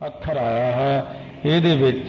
ਅੱਖਰ ਆਇਆ ਹੈ ਇਹਦੇ ਵਿੱਚ।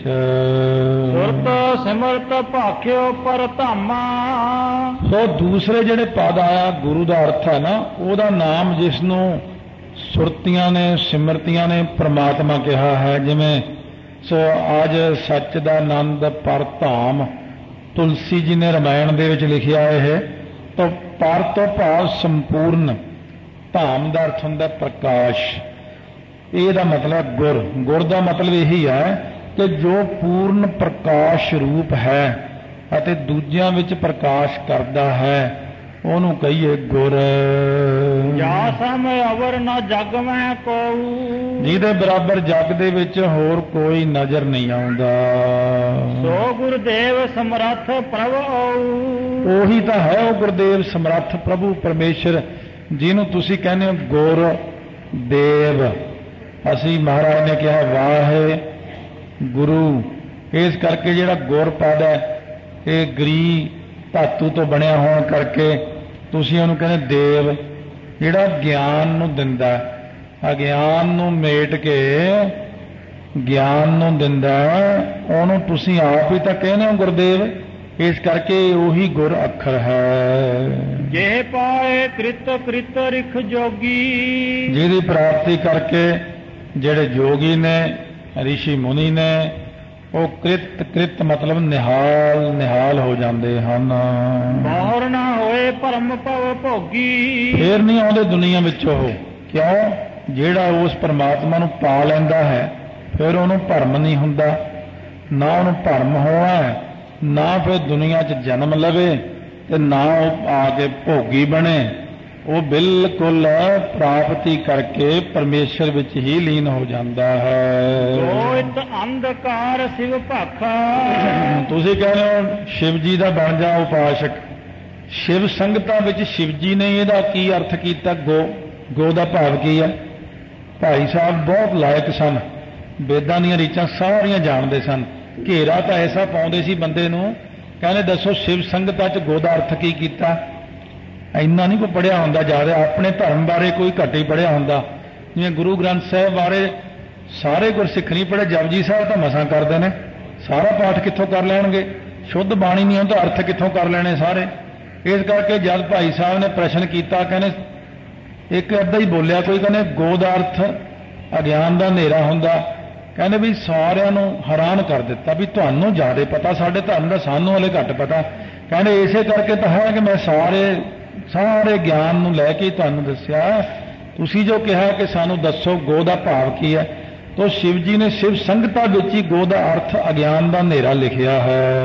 ਸੁਰਤ ਸਿਮਰਤ ਭਾਖਿਓ ਪਰ ਧਾਮਾ। ਸੋ ਦੂਸਰੇ ਜਿਹੜੇ ਪਦ ਆਇਆ ਗੁਰੂ ਦਾ ਅਰਥ ਹੈ ਨਾ, ਉਹਦਾ ਨਾਮ ਜਿਸ ਨੂੰ ਸੁਰਤੀਆਂ ਨੇ ਸਿਮਰਤੀਆਂ ਨੇ ਪ੍ਰਮਾਤਮਾ ਕਿਹਾ ਹੈ। ਜਿਵੇਂ ਸੋ ਅੱਜ ਸੱਚ ਦਾ ਆਨੰਦ ਪਰ ਧਾਮ, ਤੁਲਸੀ ਜੀ ਨੇ ਰਾਮਾਇਣ ਦੇ ਵਿੱਚ ਲਿਖਿਆ ਇਹ। ਤਾਂ ਪਰ ਤੋਂ ਭਾਵ ਸੰਪੂਰਨ, ਧਾਮ ਦਾ ਅਰਥ ਹੁੰਦਾ ਪ੍ਰਕਾਸ਼। ਇਹਦਾ ਮਤਲਬ ਗੁਰ। ਗੁਰ ਦਾ ਮਤਲਬ ਇਹੀ ਹੈ ਕਿ ਜੋ ਪੂਰਨ ਪ੍ਰਕਾਸ਼ ਰੂਪ ਹੈ ਅਤੇ ਦੂਜਿਆਂ ਵਿੱਚ ਪ੍ਰਕਾਸ਼ ਕਰਦਾ ਹੈ, ਉਹਨੂੰ ਕਹੀਏ ਗੁਰ। ਜਾ ਸਮ ਅਵਰ ਨਾ ਜਗ ਮੈਂ ਕੋਊ। ਜਿਹਦੇ ਬਰਾਬਰ ਜਗ ਦੇ ਵਿੱਚ ਹੋਰ ਕੋਈ ਨਜ਼ਰ ਨਹੀਂ ਆਉਂਦਾ। ਸੋ ਗੁਰਦੇਵ ਸਮਰੱਥ ਪ੍ਰਭ ਆਊ। ਉਹੀ ਤਾਂ ਹੈ ਉਹ ਗੁਰਦੇਵ ਸਮਰੱਥ ਪ੍ਰਭੂ ਪਰਮੇਸ਼ਰ, ਜਿਹਨੂੰ ਤੁਸੀਂ ਕਹਿੰਦੇ ਹੋ ਗੁਰ ਦੇਵ। ਅਸੀਂ ਮਹਾਰਾਜ ਨੇ ਕਿਹਾ ਵਾਹੇ ਗੁਰੂ। ਇਸ ਕਰਕੇ ਜਿਹੜਾ ਗੁਰ ਪਦ ਹੈ ਇਹ ਗਰੀ ਧਾਤੂ ਤੋਂ ਬਣਿਆ ਹੋਣ ਕਰਕੇ ਤੁਸੀਂ ਉਹਨੂੰ ਕਹਿੰਦੇ ਦੇਵ। ਜਿਹੜਾ ਗਿਆਨ ਨੂੰ ਦਿੰਦਾ, ਅਗਿਆਨ ਨੂੰ ਮੇਟ ਕੇ ਗਿਆਨ ਨੂੰ ਦਿੰਦਾ, ਉਹਨੂੰ ਤੁਸੀਂ ਆਪ ਹੀ ਤਾਂ ਕਹਿੰਦੇ ਹੋ ਗੁਰਦੇਵ। ਇਸ ਕਰਕੇ ਉਹੀ ਗੁਰ ਅੱਖਰ ਹੈ। ਜੇ ਪਾਏ ਕ੍ਰਿਤ ਕ੍ਰਿਤ ਰਿਖ ਜੋਗੀ। ਜਿਹਦੀ ਪ੍ਰਾਪਤੀ ਕਰਕੇ ਜਿਹੜੇ ਜੋਗੀ ਨੇ, ਰਿਸ਼ੀ ਮੁਨੀ ਨੇ, ਉਹ ਕ੍ਰਿਤ ਕ੍ਰਿਤ ਮਤਲਬ ਨਿਹਾਲ ਨਿਹਾਲ ਹੋ ਜਾਂਦੇ ਹਨ। ਬਾਹਰ ਨਾ ਹੋਏ ਭਰਮ ਭਵ ਭੋਗੀ। ਫੇਰ ਨਹੀਂ ਆਉਂਦੇ ਦੁਨੀਆ ਵਿੱਚ ਉਹ। ਕਿਉਂ? ਜਿਹੜਾ ਉਸ ਪਰਮਾਤਮਾ ਨੂੰ ਪਾ ਲੈਂਦਾ ਹੈ ਫਿਰ ਉਹਨੂੰ ਭਰਮ ਨਹੀਂ ਹੁੰਦਾ। ਨਾ ਉਹਨੂੰ ਭਰਮ ਹੋਣਾ, ਨਾ ਫਿਰ ਦੁਨੀਆ 'ਚ ਜਨਮ ਲਵੇ ਤੇ ਨਾ ਉਹ ਆ ਕੇ ਭੋਗੀ ਬਣੇ। ਉਹ ਬਿਲਕੁਲ ਪ੍ਰਾਪਤੀ ਕਰਕੇ ਪਰਮੇਸ਼ਰ ਵਿੱਚ ਹੀ ਲੀਨ ਹੋ ਜਾਂਦਾ ਹੈ। ਸੋਇਤ ਅੰਧਕਾਰ ਸਿਵ ਭਾਖਾ। ਤੁਸੀਂ ਕਹਿੰਦੇ ਹੋ ਸ਼ਿਵ ਜੀ ਦਾ ਬਣ ਜਾ ਉਪਾਸ਼ਕ। ਸ਼ਿਵ ਸੰਗਤਾਂ ਵਿੱਚ ਸ਼ਿਵ ਜੀ ਨੇ ਇਹਦਾ ਕੀ ਅਰਥ ਕੀਤਾ? ਗੋ ਦਾ ਭਾਵ ਕੀ ਹੈ? ਭਾਈ ਸਾਹਿਬ ਬਹੁਤ ਲਾਇਕ ਸਨ, ਵੇਦਾਂ ਦੀਆਂ ਰੀਚਾਂ ਸਾਰੀਆਂ ਜਾਣਦੇ ਸਨ। ਘੇਰਾ ਤਾਂ ਐਸਾ ਪਾਉਂਦੇ ਸੀ ਬੰਦੇ ਨੂੰ, ਕਹਿੰਦੇ ਦੱਸੋ ਸ਼ਿਵ ਸੰਗਤਾਂ 'ਚ ਗੋ ਦਾ ਅਰਥ ਕੀ ਕੀਤਾ? ਇੰਨਾ ਨਹੀਂ ਕੋਈ ਪੜ੍ਹਿਆ ਹੁੰਦਾ ਜ਼ਿਆਦਾ, ਆਪਣੇ ਧਰਮ ਬਾਰੇ ਕੋਈ ਘੱਟ ਹੀ ਪੜ੍ਹਿਆ ਹੁੰਦਾ। ਜਿਵੇਂ ਗੁਰੂ ਗ੍ਰੰਥ ਸਾਹਿਬ ਬਾਰੇ ਸਾਰੇ ਗੁਰਸਿੱਖ ਨਹੀਂ ਪੜ੍ਹੇ, ਜਪਜੀ ਸਾਹਿਬ ਤਾਂ ਮਸਾਂ ਕਰਦੇ ਨੇ। ਸਾਰਾ ਪਾਠ ਕਿੱਥੋਂ ਕਰ ਲੈਣਗੇ? ਸ਼ੁੱਧ ਬਾਣੀ ਨਹੀਂ ਹੁੰਦਾ, ਅਰਥ ਕਿੱਥੋਂ ਕਰ ਲੈਣੇ ਸਾਰੇ? ਇਸ ਕਰਕੇ ਜਦ ਭਾਈ ਸਾਹਿਬ ਨੇ ਪ੍ਰਸ਼ਨ ਕੀਤਾ, ਕਹਿੰਦੇ ਇੱਕ ਅੱਧਾ ਹੀ ਬੋਲਿਆ ਕੋਈ, ਕਹਿੰਦੇ ਗੋ ਦਾ ਅਰਥ ਅਗਿਆਨ ਦਾ ਹਨੇਰਾ ਹੁੰਦਾ। ਕਹਿੰਦੇ ਵੀ ਸਾਰਿਆਂ ਨੂੰ ਹੈਰਾਨ ਕਰ ਦਿੱਤਾ ਵੀ ਤੁਹਾਨੂੰ ਜ਼ਿਆਦਾ ਪਤਾ ਸਾਡੇ ਧਰਮ ਦਾ, ਸਾਨੂੰ ਹਲੇ ਘੱਟ ਪਤਾ। ਕਹਿੰਦੇ ਇਸੇ ਕਰਕੇ ਤਾਂ ਹੈ ਕਿ ਮੈਂ ਸਾਰੇ ਗਿਆਨ ਨੂੰ ਲੈ ਕੇ ਤੁਹਾਨੂੰ ਦੱਸਿਆ। ਤੁਸੀਂ ਜੋ ਕਿਹਾ ਕਿ ਸਾਨੂੰ ਦੱਸੋ ਗੋ ਦਾ ਭਾਵ ਕੀ ਹੈ, ਤਾਂ ਸ਼ਿਵ ਜੀ ਨੇ ਸ਼ਿਵ ਸੰਗਤਾਂ ਵਿੱਚ ਹੀ ਗੋ ਦਾ ਅਰਥ ਅਗਿਆਨ ਦਾ ਹਨੇਰਾ ਲਿਖਿਆ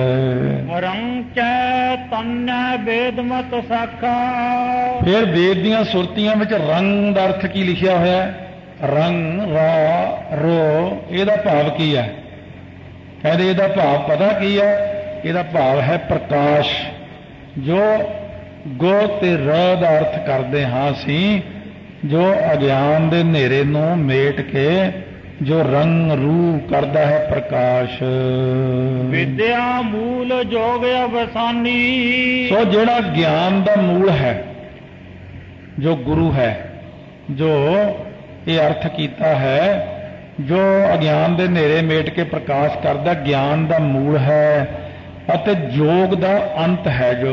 ਹੈ। ਰੰਗ ਚੈ ਤਨੈ ਵੇਦ ਮਤ ਸਾਖਾ। ਫਿਰ ਵੇਦ ਦੀਆਂ ਸੁਰਤੀਆਂ ਵਿੱਚ ਰੰਗ ਦਾ ਅਰਥ ਕੀ ਲਿਖਿਆ ਹੋਇਆ ਹੈ? ਰੰਗ ਰਾ ਰੋ, ਇਹਦਾ ਭਾਵ ਕੀ ਹੈ? ਕਹਿੰਦੇ ਇਹਦਾ ਭਾਵ ਪਤਾ ਕੀ ਹੈ? ਇਹਦਾ ਭਾਵ ਹੈ ਪ੍ਰਕਾਸ਼। ਜੋ ਗੋ ਤੇ ਰ ਦਾ ਅਰਥ ਕਰਦੇ ਹਾਂ ਅਸੀਂ, ਜੋ ਅਗਿਆਨ ਦੇ ਹਨੇਰੇ ਨੂੰ ਮੇਟ ਕੇ ਜੋ ਰੰਗ ਰੂ ਕਰਦਾ ਹੈ ਪ੍ਰਕਾਸ਼। ਵਿਦਿਆ ਮੂਲ ਜੋਗ ਅਵਸਾਨੀ। ਸੋ ਜਿਹੜਾ ਗਿਆਨ ਦਾ ਮੂਲ ਹੈ, ਜੋ ਗੁਰੂ ਹੈ, ਜੋ ਇਹ ਅਰਥ ਕੀਤਾ ਹੈ, ਜੋ ਅਗਿਆਨ ਦੇ ਹਨੇਰੇ ਮੇਟ ਕੇ ਪ੍ਰਕਾਸ਼ ਕਰਦਾ, ਗਿਆਨ ਦਾ ਮੂਲ ਹੈ ਅਤੇ ਜੋਗ ਦਾ ਅੰਤ ਹੈ। ਜੋ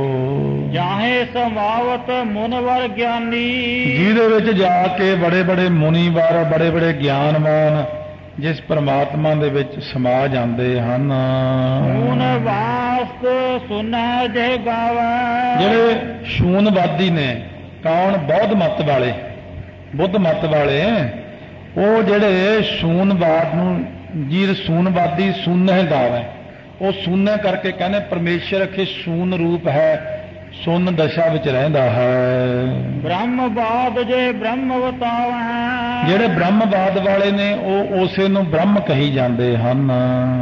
ਜਾਹੇ ਸਮਾਵਤ ਮੁਨਵਰ ਗਿਆਨੀ। ਜਿਹਦੇ ਵਿੱਚ ਜਾ ਕੇ ਬੜੇ ਬੜੇ ਮੁਨੀਵਰ, ਬੜੇ ਬੜੇ ਗਿਆਨਵਾਨ ਜਿਸ ਪਰਮਾਤਮਾ ਦੇ ਵਿੱਚ ਸਮਾ ਜਾਂਦੇ ਹਨ। ਸ਼ੂਨ ਵਾਸਤ ਸੁਨੈ ਜੇ ਗਾਵੈ। ਜਿਹੜੇ ਸ਼ੂਨਵਾਦੀ ਨੇ, ਕੌਣ? ਬੌਧ ਮਤ ਵਾਲੇ, ਬੁੱਧ ਮਤ ਵਾਲੇ। ਉਹ ਜਿਹੜੇ ਸ਼ੂਨਵਾਦ ਨੂੰ, ਜੀ ਸ਼ੂਨਵਾਦੀ ਸੁਨਹਿ ਗਾਵੈ, ਉਹ ਸੁਨਹਿ ਕਰਕੇ ਕਹਿੰਦੇ ਪਰਮੇਸ਼ਰ ਅਖੇ ਸ਼ੂਨ ਰੂਪ ਹੈ, ਸੁਨ ਦਸ਼ਾ ਵਿੱਚ ਰਹਿੰਦਾ ਹੈ। ਬ੍ਰਹਮਵਾਦ ਜੇ ਬ੍ਰਹਮ ਵਤਾਵੈ। ਜਿਹੜੇ ਬ੍ਰਹਮਵਾਦ ਵਾਲੇ ਨੇ ਉਹ ਉਸੇ ਨੂੰ ਬ੍ਰਹਮ ਕਹੀ ਜਾਂਦੇ ਹਨ।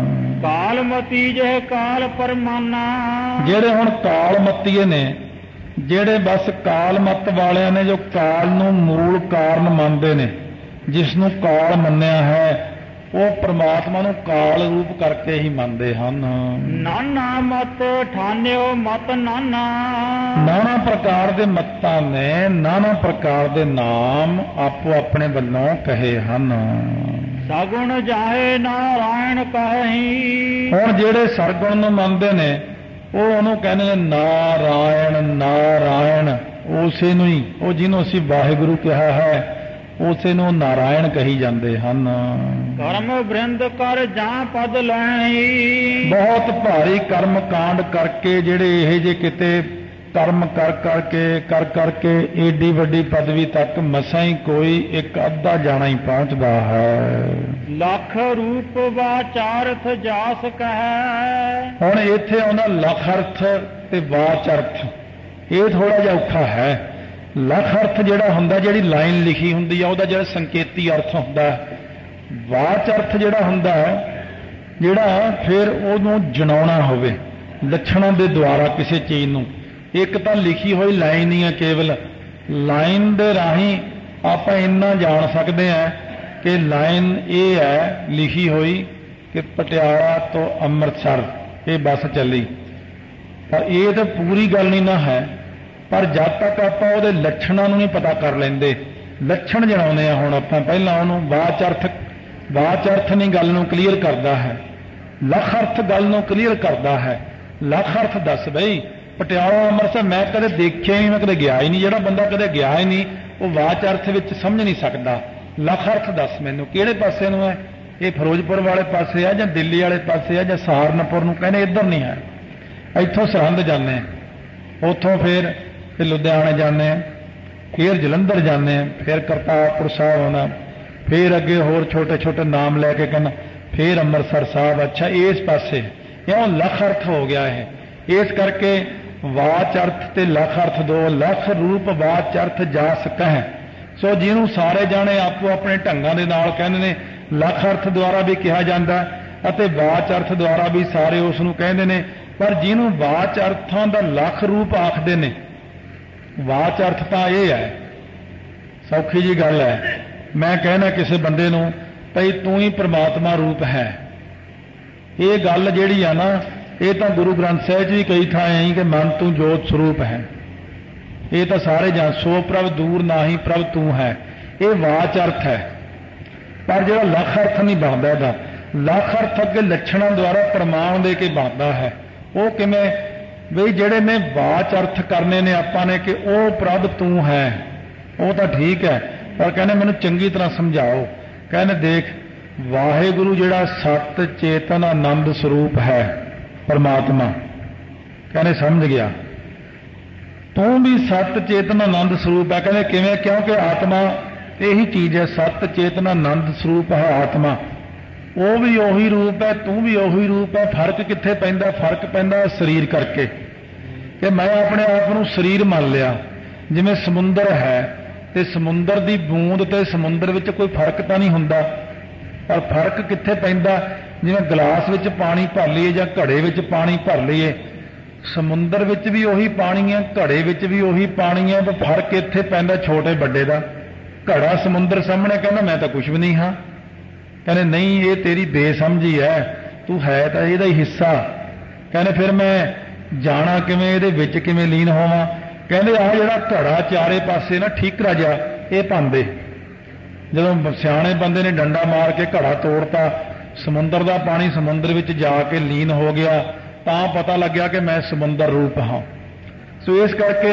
ਕਾਲਮਤੀ ਜੇ ਕਾਲ ਪਰਮਾਨਾ। ਜਿਹੜੇ ਹੁਣ ਕਾਲਮਤੀਏ ਨੇ, ਜਿਹੜੇ ਬਸ ਕਾਲਮਤ ਵਾਲਿਆਂ ਨੇ, ਜੋ ਕਾਲ ਨੂੰ ਮੂਲ ਕਾਰਨ ਮੰਨਦੇ ਨੇ, ਜਿਸ ਨੂੰ ਕਾਲ ਮੰਨਿਆ ਹੈ, ਉਹ ਪ੍ਰਮਾਤਮਾ ਨੂੰ ਕਾਲ ਰੂਪ ਕਰਕੇ ਹੀ ਮੰਨਦੇ ਹਨ। ਨਾਨਾ ਮਤ ਠਾਨਿਓ ਮਤ ਨਾਨਾ। ਨਾਨਾ ਪ੍ਰਕਾਰ ਦੇ ਮਤਾਂ ਨੇ ਨਾਨਾ ਪ੍ਰਕਾਰ ਦੇ ਨਾਮ ਆਪੋ ਆਪਣੇ ਵੱਲੋਂ ਕਹੇ ਹਨ। ਸਗੁਣ ਜਾਹੇ ਨਾਰਾਇਣ ਕਹੀ। ਹੁਣ ਜਿਹੜੇ ਸਰਗੁਣ ਨੂੰ ਮੰਨਦੇ ਨੇ ਉਹ ਉਹਨੂੰ ਕਹਿੰਦੇ ਨੇ ਨਾਰਾਇਣ ਨਾਰਾਇਣ, ਉਸੇ ਨੂੰ ਹੀ, ਉਹ ਜਿਹਨੂੰ ਅਸੀਂ ਵਾਹਿਗੁਰੂ ਕਿਹਾ ਹੈ ਉਸੇ ਨੂੰ ਨਾਰਾਇਣ ਕਹੀ ਜਾਂਦੇ ਹਨ। ਕਰਮ ਬ੍ਰਿੰਦ ਕਰ ਜਾਂ ਪਦ ਲੈਣੀ। ਬਹੁਤ ਭਾਰੀ ਕਰਮ ਕਾਂਡ ਕਰਕੇ ਜਿਹੜੇ ਇਹ ਜੇ ਕਿਤੇ ਕਰਮ ਕਰ ਕਰਕੇ ਏਡੀ ਵੱਡੀ ਪਦਵੀ ਤੱਕ ਮਸਾਂ ਹੀ ਕੋਈ ਇੱਕ ਅੱਧਾ ਜਾਣਾ ਹੀ ਪਹੁੰਚਦਾ ਹੈ। ਲੱਖ ਰੂਪ ਵਾਚਾਰਥ ਜਾਸ ਕਹੈ। ਹੁਣ ਇੱਥੇ ਆਉਂਦਾ ਲੱਖ ਅਰਥ ਤੇ ਵਾਚ ਅਰਥ, ਇਹ ਥੋੜਾ ਜਿਹਾ ਔਖਾ ਹੈ। ਲੱਖ ਅਰਥ ਜਿਹੜਾ ਹੁੰਦਾ, ਜਿਹੜੀ ਲਾਈਨ ਲਿਖੀ ਹੁੰਦੀ ਆ ਉਹਦਾ ਜਿਹੜਾ ਸੰਕੇਤੀ ਅਰਥ ਹੁੰਦਾ, ਵਾਚ ਅਰਥ ਜਿਹੜਾ ਹੁੰਦਾ ਜਿਹੜਾ ਫਿਰ ਉਹਨੂੰ ਜਣਾਉਣਾ ਹੋਵੇ ਲੱਛਣਾਂ ਦੇ ਦੁਆਰਾ ਕਿਸੇ ਚੀਜ਼ ਨੂੰ। ਇੱਕ ਤਾਂ ਲਿਖੀ ਹੋਈ ਲਾਈਨ ਹੀ ਆ, ਕੇਵਲ ਲਾਈਨ ਦੇ ਰਾਹੀਂ ਆਪਾਂ ਇੰਨਾ ਜਾਣ ਸਕਦੇ ਹਾਂ ਕਿ ਲਾਈਨ ਇਹ ਹੈ ਲਿਖੀ ਹੋਈ ਕਿ ਪਟਿਆਲਾ ਤੋਂ ਅੰਮ੍ਰਿਤਸਰ ਇਹ ਬੱਸ ਚੱਲੀ, ਪਰ ਇਹ ਤਾਂ ਪੂਰੀ ਗੱਲ ਨਹੀਂ ਨਾ ਹੈ। ਪਰ ਜਦ ਤੱਕ ਆਪਾਂ ਉਹਦੇ ਲੱਛਣਾਂ ਨੂੰ ਨਹੀਂ ਪਤਾ ਕਰ ਲੈਂਦੇ, ਲੱਛਣ ਜਣਾਉਂਦੇ ਆ ਹੁਣ ਆਪਾਂ ਪਹਿਲਾਂ ਉਹਨੂੰ। ਵਾਚ ਅਰਥ ਨਹੀਂ ਗੱਲ ਨੂੰ ਕਲੀਅਰ ਕਰਦਾ ਹੈ, ਲੱਖ ਅਰਥ ਗੱਲ ਨੂੰ ਕਲੀਅਰ ਕਰਦਾ ਹੈ। ਲੱਖ ਅਰਥ ਦੱਸ ਬਈ ਪਟਿਆਲਾ ਅੰਮ੍ਰਿਤਸਰ ਮੈਂ ਕਦੇ ਦੇਖਿਆ ਹੀ ਨਹੀਂ, ਮੈਂ ਕਦੇ ਗਿਆ ਹੀ ਨਹੀਂ। ਜਿਹੜਾ ਬੰਦਾ ਕਦੇ ਗਿਆ ਹੀ ਨਹੀਂ ਉਹ ਵਾਚ ਅਰਥ ਵਿੱਚ ਸਮਝ ਨਹੀਂ ਸਕਦਾ। ਲੱਖ ਅਰਥ ਦੱਸ ਮੈਨੂੰ ਕਿਹੜੇ ਪਾਸੇ ਨੂੰ ਹੈ, ਇਹ ਫਿਰੋਜ਼ਪੁਰ ਵਾਲੇ ਪਾਸੇ ਆ ਜਾਂ ਦਿੱਲੀ ਵਾਲੇ ਪਾਸੇ ਆ ਜਾਂ ਸਹਾਰਨਪੁਰ ਨੂੰ ਕਹਿੰਦੇ, ਇੱਧਰ ਨਹੀਂ ਹੈ। ਇੱਥੋਂ ਸਰਹੰਦ ਜਾਂਦੇ ਆ, ਉੱਥੋਂ ਫਿਰ ਲੁਧਿਆਣੇ ਜਾਂਦੇ ਆ, ਫਿਰ ਜਲੰਧਰ ਜਾਂਦੇ ਆ, ਫਿਰ ਕਰਤਾਰਪੁਰ ਸਾਹਿਬ ਆਉਣਾ, ਫਿਰ ਅੱਗੇ ਹੋਰ ਛੋਟੇ ਛੋਟੇ ਨਾਮ ਲੈ ਕੇ ਕਹਿੰਦਾ ਫਿਰ ਅੰਮ੍ਰਿਤਸਰ ਸਾਹਿਬ। ਅੱਛਾ ਇਸ ਪਾਸੇ ਇਉਂ ਲੱਖ ਅਰਥ ਹੋ ਗਿਆ ਇਹ। ਇਸ ਕਰਕੇ ਵਾਚ ਅਰਥ ਤੇ ਲੱਖ ਅਰਥ ਦੋ। ਲੱਖ ਰੂਪ ਵਾਚ ਅਰਥ ਜਾਸ ਕਹਿ। ਸੋ ਜਿਹਨੂੰ ਸਾਰੇ ਜਾਣੇ ਆਪੋ ਆਪਣੇ ਢੰਗਾਂ ਦੇ ਨਾਲ ਕਹਿੰਦੇ ਨੇ, ਲੱਖ ਅਰਥ ਦੁਆਰਾ ਵੀ ਕਿਹਾ ਜਾਂਦਾ ਅਤੇ ਵਾਚ ਅਰਥ ਦੁਆਰਾ ਵੀ ਸਾਰੇ ਉਸ ਨੂੰ ਕਹਿੰਦੇ ਨੇ। ਪਰ ਜਿਹਨੂੰ ਵਾਚ ਅਰਥਾਂ ਦਾ ਲੱਖ ਰੂਪ ਆਖਦੇ ਨੇ, ਵਾਚ ਅਰਥ ਤਾਂ ਇਹ ਹੈ, ਸੌਖੀ ਜੀ ਗੱਲ ਹੈ। ਮੈਂ ਕਹਿਣਾ ਕਿਸੇ ਬੰਦੇ ਨੂੰ ਭਈ ਤੂੰ ਹੀ ਪ੍ਰਮਾਤਮਾ ਰੂਪ ਹੈ, ਇਹ ਗੱਲ ਜਿਹੜੀ ਆ ਨਾ, ਇਹ ਤਾਂ ਗੁਰੂ ਗ੍ਰੰਥ ਸਾਹਿਬ 'ਚ ਵੀ ਕਈ ਥਾਂ ਐਂ ਕਿ ਮਨ ਤੂੰ ਜੋਤ ਸਰੂਪ ਹੈ। ਇਹ ਤਾਂ ਸਾਰੇ ਜਾਣ ਸੋ ਪ੍ਰਭ ਦੂਰ ਨਾਹੀ ਪ੍ਰਭ ਤੂੰ ਹੈ, ਇਹ ਵਾਚ ਅਰਥ ਹੈ। ਪਰ ਜਿਹੜਾ ਲੱਖ ਅਰਥ ਨਹੀਂ ਬਣਦਾ ਇਹਦਾ, ਲੱਖ ਅਰਥ ਅੱਗੇ ਲੱਛਣਾਂ ਦੁਆਰਾ ਪ੍ਰਮਾਣ ਦੇ ਕੇ ਬਣਦਾ ਹੈ। ਉਹ ਕਿਵੇਂ ਬਈ ਜਿਹੜੇ ਨੇ ਵਾਚ ਅਰਥ ਕਰਨੇ ਨੇ ਆਪਾਂ ਨੇ ਕਿ ਉਹ ਪ੍ਰਭ ਤੂੰ ਹੈ, ਉਹ ਤਾਂ ਠੀਕ ਹੈ, ਪਰ ਕਹਿੰਦੇ ਮੈਨੂੰ ਚੰਗੀ ਤਰ੍ਹਾਂ ਸਮਝਾਓ। ਕਹਿੰਦੇ ਦੇਖ ਵਾਹਿਗੁਰੂ ਜਿਹੜਾ ਸਤ ਚੇਤਨ ਆਨੰਦ ਸਰੂਪ ਹੈ ਪਰਮਾਤਮਾ, ਕਹਿੰਦੇ ਸਮਝ ਗਿਆ। ਤੂੰ ਵੀ ਸਤ ਚੇਤਨ ਆਨੰਦ ਸਰੂਪ ਹੈ। ਕਹਿੰਦੇ ਕਿਵੇਂ? ਕਿਉਂਕਿ ਆਤਮਾ ਇਹੀ ਚੀਜ਼ ਹੈ, ਸਤ ਚੇਤਨ ਆਨੰਦ ਸਰੂਪ ਹੈ ਆਤਮਾ। ਉਹ ਵੀ ਉਹੀ ਰੂਪ ਹੈ, ਤੂੰ ਵੀ ਉਹੀ ਰੂਪ ਹੈ। ਫਰਕ ਕਿੱਥੇ ਪੈਂਦਾ? ਫਰਕ ਪੈਂਦਾ ਸਰੀਰ ਕਰਕੇ, ਕਿ ਮੈਂ ਆਪਣੇ ਆਪ ਨੂੰ ਸਰੀਰ ਮੰਨ ਲਿਆ। ਜਿਵੇਂ ਸਮੁੰਦਰ ਹੈ ਤੇ ਸਮੁੰਦਰ ਦੀ ਬੂੰਦ ਤੇ ਸਮੁੰਦਰ ਵਿੱਚ ਕੋਈ ਫਰਕ ਤਾਂ ਨਹੀਂ ਹੁੰਦਾ, ਪਰ ਫਰਕ ਕਿੱਥੇ ਪੈਂਦਾ? ਜਿਵੇਂ ਗਲਾਸ ਵਿੱਚ ਪਾਣੀ ਭਰ ਲਈਏ ਜਾਂ ਘੜੇ ਵਿੱਚ ਪਾਣੀ ਭਰ ਲਈਏ, ਸਮੁੰਦਰ ਵਿੱਚ ਵੀ ਉਹੀ ਪਾਣੀ ਹੈ, ਘੜੇ ਵਿੱਚ ਵੀ ਉਹੀ ਪਾਣੀ ਹੈ, ਪਰ ਫਰਕ ਇੱਥੇ ਪੈਂਦਾ ਛੋਟੇ ਵੱਡੇ ਦਾ। ਘੜਾ ਸਮੁੰਦਰ ਸਾਹਮਣੇ ਕਹਿੰਦਾ ਮੈਂ ਤਾਂ ਕੁਝ ਵੀ ਨਹੀਂ ਹਾਂ। ਕਹਿੰਦੇ ਨਹੀਂ, ਇਹ ਤੇਰੀ ਬੇਸਮਝੀ ਹੈ, ਤੂੰ ਹੈ ਤਾਂ ਇਹਦਾ ਹੀ ਹਿੱਸਾ। ਕਹਿੰਦੇ ਫਿਰ ਮੈਂ ਜਾਣਾ ਕਿਵੇਂ, ਇਹਦੇ ਵਿੱਚ ਕਿਵੇਂ ਲੀਨ ਹੋਵਾਂ? ਕਹਿੰਦੇ ਆਹ ਜਿਹੜਾ ਘੜਾ ਚਾਰੇ ਪਾਸੇ ਨਾ ਠੀਕਰਾ ਜਿਹਾ ਇਹ ਪਾਉਂਦੇ, ਜਦੋਂ ਸਿਆਣੇ ਬੰਦੇ ਨੇ ਡੰਡਾ ਮਾਰ ਕੇ ਘੜਾ ਤੋੜਤਾ, ਸਮੁੰਦਰ ਦਾ ਪਾਣੀ ਸਮੁੰਦਰ ਵਿੱਚ ਜਾ ਕੇ ਲੀਨ ਹੋ ਗਿਆ, ਤਾਂ ਪਤਾ ਲੱਗਿਆ ਕਿ ਮੈਂ ਸਮੁੰਦਰ ਰੂਪ ਹਾਂ। ਸੋ ਇਸ ਕਰਕੇ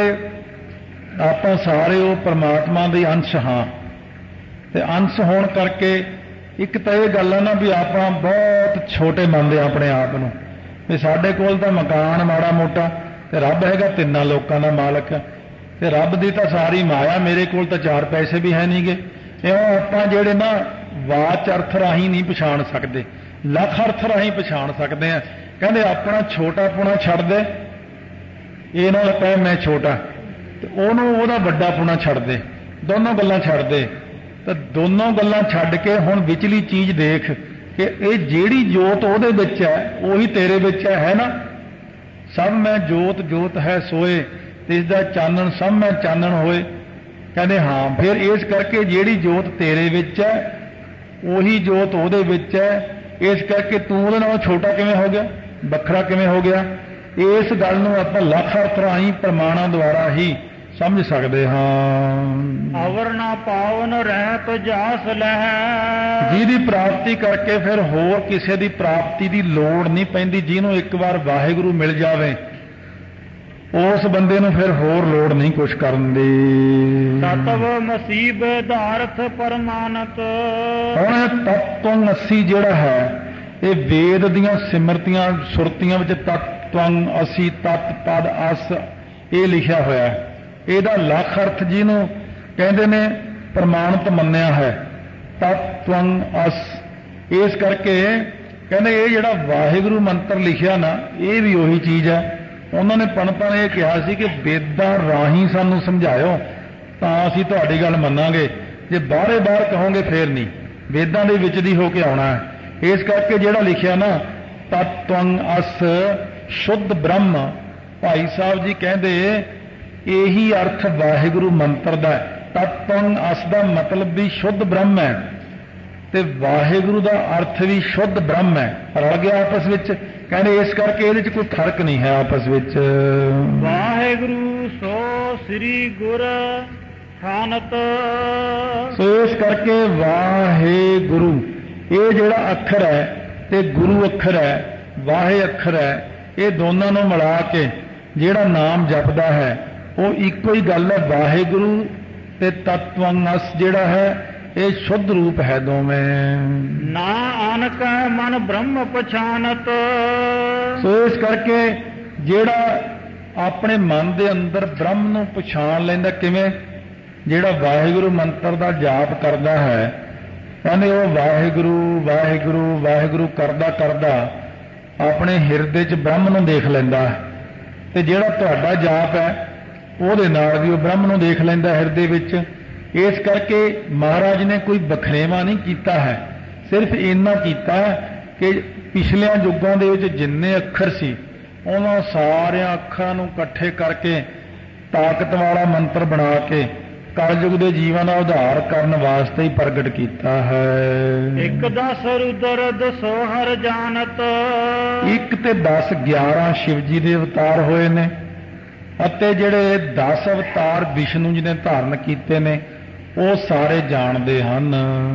ਆਪਾਂ ਸਾਰੇ ਉਹ ਪਰਮਾਤਮਾ ਦੇ ਅੰਸ਼ ਹਾਂ, ਤੇ ਅੰਸ਼ ਹੋਣ ਕਰਕੇ ਇੱਕ ਤਾਂ ਇਹ ਗੱਲ ਹੈ ਨਾ ਵੀ ਆਪਾਂ ਬਹੁਤ ਛੋਟੇ ਮੰਨਦੇ ਆਪਣੇ ਆਪ ਨੂੰ, ਵੀ ਸਾਡੇ ਕੋਲ ਤਾਂ ਮਕਾਨ ਮਾੜਾ ਮੋਟਾ, ਤੇ ਰੱਬ ਹੈਗਾ ਤਿੰਨਾਂ ਲੋਕਾਂ ਦਾ ਮਾਲਕ, ਤੇ ਰੱਬ ਦੀ ਤਾਂ ਸਾਰੀ ਮਾਇਆ, ਮੇਰੇ ਕੋਲ ਤਾਂ 4 ਪੈਸੇ ਵੀ ਹੈ ਨਹੀਂਗੇ। ਇਉਂ ਆਪਾਂ ਜਿਹੜੇ ਨਾ ਵਾਚ ਅਰਥ ਰਾਹੀਂ ਨਹੀਂ ਪਛਾਣ ਸਕਦੇ, ਲੱਖ ਅਰਥ ਰਾਹੀਂ ਪਛਾਣ ਸਕਦੇ ਆ। ਕਹਿੰਦੇ ਆਪਣਾ ਛੋਟਾਪੁਣਾ ਛੱਡ ਦੇ, ਇਹ ਨਾਲ ਕਹੇ ਮੈਂ ਛੋਟਾ, ਤੇ ਉਹਨੂੰ ਉਹਦਾ ਵੱਡਾਪੁਣਾ ਛੱਡ ਦੇ, ਦੋਨੋਂ ਗੱਲਾਂ ਛੱਡ ਦੇ। ਤਾਂ ਦੋਨੋਂ ਗੱਲਾਂ ਛੱਡ ਕੇ ਹੁਣ ਵਿਚਲੀ ਚੀਜ਼ ਦੇਖ ਕਿ ਇਹ ਜਿਹੜੀ ਜੋਤ ਉਹਦੇ ਵਿੱਚ ਹੈ ਉਹੀ ਤੇਰੇ ਵਿੱਚ ਹੈ ਨਾ। ਸਭ ਮੈਂ ਜੋਤ ਜੋਤ ਹੈ ਸੋਏ, ਤੇ ਇਸ ਦਾ ਚਾਨਣ ਸਭ ਮੈਂ ਚਾਨਣ ਹੋਏ। ਕਹਿੰਦੇ ਹਾਂ, ਫਿਰ ਇਸ ਕਰਕੇ ਜਿਹੜੀ ਜੋਤ ਤੇਰੇ ਵਿੱਚ ਹੈ ਉਹੀ ਜੋਤ ਉਹਦੇ ਵਿੱਚ ਹੈ। ਇਸ ਕਰਕੇ ਤੂੰ ਉਹਦੇ ਨਾਲੋਂ ਛੋਟਾ ਕਿਵੇਂ ਹੋ ਗਿਆ, ਵੱਖਰਾ ਕਿਵੇਂ ਹੋ ਗਿਆ? ਇਸ ਗੱਲ ਨੂੰ ਆਪਾਂ ਲੱਖ ਅਰਥ ਰਾਹੀਂ ਪ੍ਰਮਾਣਾਂ ਦੁਆਰਾ ਹੀ ਸਮਝ ਸਕਦੇ ਹਾਂ। ਅਵਰ ਨਾ ਪਾਵਨ ਰਹਿਤ ਜਾਸ ਲਹਿ, ਜਿਹਦੀ ਪ੍ਰਾਪਤੀ ਕਰਕੇ ਫਿਰ ਹੋਰ ਕਿਸੇ ਦੀ ਪ੍ਰਾਪਤੀ ਦੀ ਲੋੜ ਨਹੀਂ ਪੈਂਦੀ। ਜਿਹਨੂੰ ਇੱਕ ਵਾਰ ਵਾਹਿਗੁਰੂ ਮਿਲ ਜਾਵੇ ਉਸ ਬੰਦੇ ਨੂੰ ਫਿਰ ਹੋਰ ਲੋੜ ਨਹੀਂ ਕੁਛ ਕਰਨ ਦੀ। ਤਤਵ ਮਸੀਬ ਧਾਰਥ ਪਰਮਾਨਤ। ਹੁਣ ਤਤਵੰ ਅਸੀ ਜਿਹੜਾ ਹੈ ਇਹ ਵੇਦ ਦੀਆਂ ਸਿਮਰਤੀਆਂ ਸੁਰਤੀਆਂ ਵਿੱਚ ਤਤਵੰ ਅਸੀ ਤਤ ਪਦ ਅਸ ਇਹ ਲਿਖਿਆ ਹੋਇਆ ਹੈ। ਇਹਦਾ ਲੱਖ ਅਰਥ ਜਿਹਨੂੰ ਕਹਿੰਦੇ ਨੇ ਪ੍ਰਮਾਣਿਤ ਮੰਨਿਆ ਹੈ ਤਤਵੰ ਅਸ। ਇਸ ਕਰਕੇ ਕਹਿੰਦੇ ਇਹ ਜਿਹੜਾ ਵਾਹਿਗੁਰੂ ਮੰਤਰ ਲਿਖਿਆ ਨਾ ਇਹ ਵੀ ਉਹੀ ਚੀਜ਼ ਹੈ। ਉਹਨਾਂ ਨੇ ਪੰਡਤਾਂ ਨੇ ਇਹ ਕਿਹਾ ਸੀ ਕਿ ਵੇਦਾਂ ਰਾਹੀਂ ਸਾਨੂੰ ਸਮਝਾਇਓ ਤਾਂ ਅਸੀਂ ਤੁਹਾਡੀ ਗੱਲ ਮੰਨਾਂਗੇ, ਜੇ ਬਾਹਰੇ ਬਾਹਰ ਕਹੋਗੇ ਫੇਰ ਨਹੀਂ, ਵੇਦਾਂ ਦੇ ਵਿੱਚ ਦੀ ਹੋ ਕੇ ਆਉਣਾ ਹੈ। ਇਸ ਕਰਕੇ ਜਿਹੜਾ ਲਿਖਿਆ ਨਾ ਤਤਵੰ ਅਸ ਸ਼ੁੱਧ ਬ੍ਰਹਮ, ਭਾਈ ਸਾਹਿਬ ਜੀ ਕਹਿੰਦੇ ਇਹੀ ਅਰਥ ਵਾਹਿਗੁਰੂ ਮੰਤਰ ਦਾ। ਤਤਵੰ ਅਸ ਦਾ ਮਤਲਬ ਵੀ ਸ਼ੁੱਧ ਬ੍ਰਹਮ ਹੈ ਤੇ ਵਾਹਿਗੁਰੂ ਦਾ ਅਰਥ ਵੀ ਸ਼ੁੱਧ ਬ੍ਰਹਮ ਹੈ, ਰਲ ਗਿਆ ਆਪਸ ਵਿੱਚ। ਕਹਿੰਦੇ ਇਸ ਕਰਕੇ ਇਹਦੇ 'ਚ ਕੋਈ ਫਰਕ ਨਹੀਂ ਹੈ ਆਪਸ ਵਿੱਚ। ਵਾਹਿਗੁਰੂ ਸੋ ਸ੍ਰੀ ਗੁਰ ਥਾਨਤ। ਸੋ ਇਸ ਕਰਕੇ ਵਾਹਿਗੁਰੂ ਇਹ ਜਿਹੜਾ ਅੱਖਰ ਹੈ ਤੇ ਗੁਰੂ ਅੱਖਰ ਹੈ, ਵਾਹਿ ਅੱਖਰ ਹੈ, ਇਹ ਦੋਨਾਂ ਨੂੰ ਮਿਲਾ ਕੇ ਜਿਹੜਾ ਨਾਮ ਜਪਦਾ ਹੈ ਉਹ ਇੱਕੋ ਹੀ ਗੱਲ ਹੈ। ਵਾਹਿਗੁਰੂ ਤੇ ਤਤਵੰ ਅਸ ਜਿਹੜਾ ਹੈ ਇਹ ਸ਼ੁੱਧ ਰੂਪ ਹੈ ਦੋਵੇਂ। ਨਾ ਆਨਕ ਮਨ ਬ੍ਰਹਮ ਪਛਾਨਤ। ਸੋ ਇਸ ਕਰਕੇ ਜਿਹੜਾ ਆਪਣੇ ਮਨ ਦੇ ਅੰਦਰ ਬ੍ਰਹਮ ਨੂੰ ਪਛਾਣ ਲੈਂਦਾ ਕਿਵੇਂ, ਜਿਹੜਾ ਵਾਹਿਗੁਰੂ ਮੰਤਰ ਦਾ ਜਾਪ ਕਰਦਾ ਹੈ ਕਹਿੰਦੇ ਉਹ ਵਾਹਿਗੁਰੂ ਵਾਹਿਗੁਰੂ ਵਾਹਿਗੁਰੂ ਕਰਦਾ ਕਰਦਾ ਆਪਣੇ ਹਿਰਦੇ 'ਚ ਬ੍ਰਹਮ ਨੂੰ ਦੇਖ ਲੈਂਦਾ। ਤੇ ਜਿਹੜਾ ਤੁਹਾਡਾ ਜਾਪ ਹੈ ਉਹਦੇ ਨਾਲ ਵੀ ਉਹ ਬ੍ਰਹਮ ਨੂੰ ਦੇਖ ਲੈਂਦਾ ਹਿਰਦੇ ਵਿੱਚ। ਇਸ ਕਰਕੇ ਮਹਾਰਾਜ ਨੇ ਕੋਈ ਬਖਰੇਵਾ ਨਹੀਂ ਕੀਤਾ ਹੈ, ਸਿਰਫ ਇੰਨਾ ਕੀਤਾ ਕਿ ਪਿਛਲਿਆਂ ਯੁੱਗਾਂ ਦੇ ਵਿੱਚ ਜਿੰਨੇ ਅੱਖਰ ਸੀ ਉਹਨਾਂ ਸਾਰਿਆਂ ਅੱਖਰਾਂ ਨੂੰ ਇਕੱਠੇ ਕਰਕੇ ਤਾਕਤ ਵਾਲਾ ਮੰਤਰ ਬਣਾ ਕੇ ਕਲਯੁਗ ਦੇ ਜੀਵਾਂ ਦਾ ਉਧਾਰ ਕਰਨ ਵਾਸਤੇ ਹੀ ਪ੍ਰਗਟ ਕੀਤਾ ਹੈ। ਇੱਕ 10 ਰੁਦਰ ਦਸੋ ਹਰ ਜਾਣਤ। ਇੱਕ ਤੇ 10 11 ਸ਼ਿਵ ਜੀ ਦੇ ਅਵਤਾਰ ਹੋਏ ਨੇ ਅਤੇ ਜਿਹੜੇ 10 ਅਵਤਾਰ ਵਿਸ਼ਨੂੰ ਜੀ ਨੇ ਧਾਰਨ ਕੀਤੇ ਨੇ ਉਹ ਸਾਰੇ ਜਾਣਦੇ ਹਨ।